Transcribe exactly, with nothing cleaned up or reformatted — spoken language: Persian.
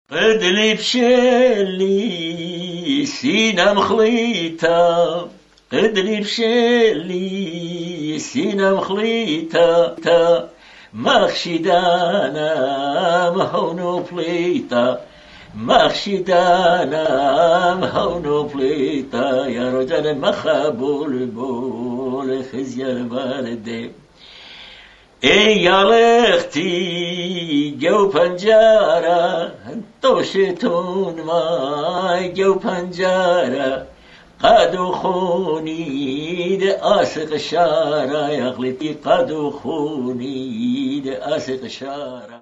قدلي بشلي سينا مخليطة، قدلي بشلي سينا مخليطة، تا مخشي دانا مهونو بليطة، مخشي دانا مهونو بليطة، يا رجال مخبول بول خزي البلد. ای یالختی گو پنجره توشتون ما گو پنجره قدو خونید عاشق شاره، یغلطی قدو خونید عاشق شاره.